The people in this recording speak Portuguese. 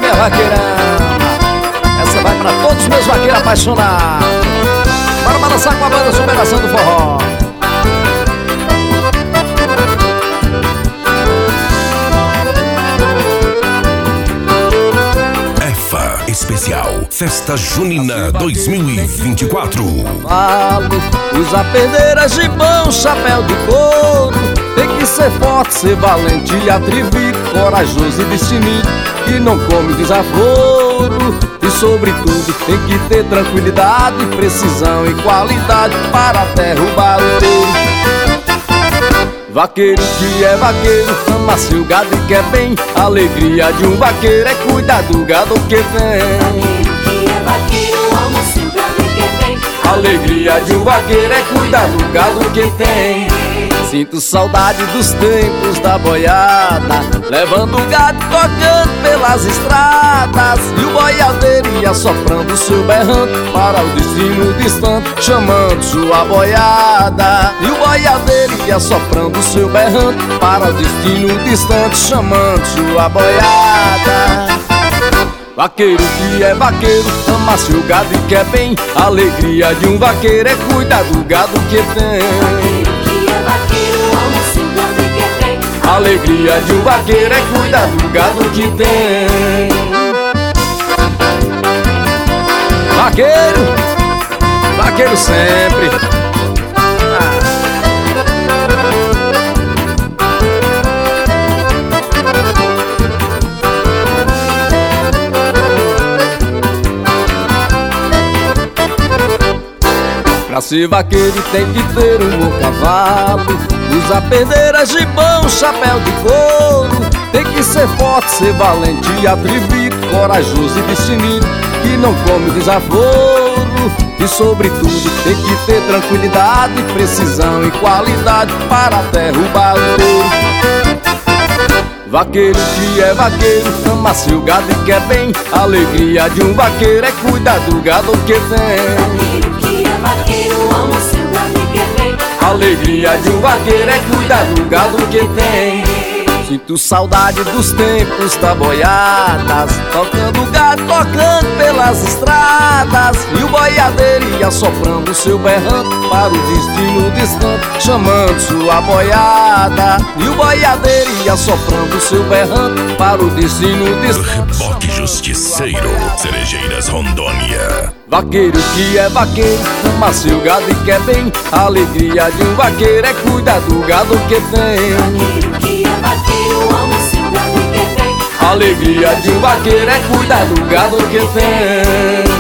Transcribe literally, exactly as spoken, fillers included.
minha vaqueirama. Essa vai pra todos os meus vaqueiros apaixonados. Bora balançar com a banda Superação do Forró. EFA Especial Festa Junina dois mil e vinte e quatro. Cavalo, usa pedeiras de bom, chapéu de couro. Tem que ser forte, ser valente e atrevido, corajoso e destemido, que não come desaforo. E sobretudo tem que ter tranquilidade, precisão e qualidade para derrubar o touro. Vaqueiro que é vaqueiro, ama seu gado e quer bem. A alegria de um vaqueiro é cuidar do gado que tem. Vaqueiro que é vaqueiro, ama seu gado e quer bem. A alegria de um vaqueiro é cuidar do gado que tem. Sinto saudade dos tempos da boiada, levando o gado tocando pelas estradas, e o boiadeiro ia soprando seu berrante para o destino distante, chamando sua boiada. E o boiadeiro ia soprando seu berrante para o destino distante, chamando sua boiada. Vaqueiro que é vaqueiro, ama seu gado e quer bem. A alegria de um vaqueiro é cuidar do gado que tem. A alegria de um vaqueiro é cuidar do gado que tem. Vaqueiro, vaqueiro sempre. Ah. Pra ser vaqueiro tem que ter um bom cavalo, usa pedeiras de bom, chapéu de couro. Tem que ser forte, ser valente e atrevido, corajoso e destemido, que não come desaforo. E sobretudo tem que ter tranquilidade, precisão e qualidade para derrubar o touro. Vaqueiro que é vaqueiro, ama seu gado e quer bem. A alegria de um vaqueiro é cuidar do gado que tem. Vaqueiro ama seu gado e quer bem. A alegria de um vaqueiro é cuidar do gado que tem. Sinto saudade dos tempos da boiadas, tocando gado, tocando pelas estradas, e o boiadeiro ia soprando seu berrante para o destino distante, chamando sua boiada. E o boiadeiro ia soprando seu berrante para o destino distante. Reboque Justiceiro, Cerejeiras, Rondônia. Vaqueiro que é vaqueiro, ama seu gado e quer bem. A alegria de um vaqueiro é cuidar do gado que tem. Vaqueiro que é vaqueiro, ama seu gado e quer bem. A alegria de um vaqueiro é cuidar do gado que tem.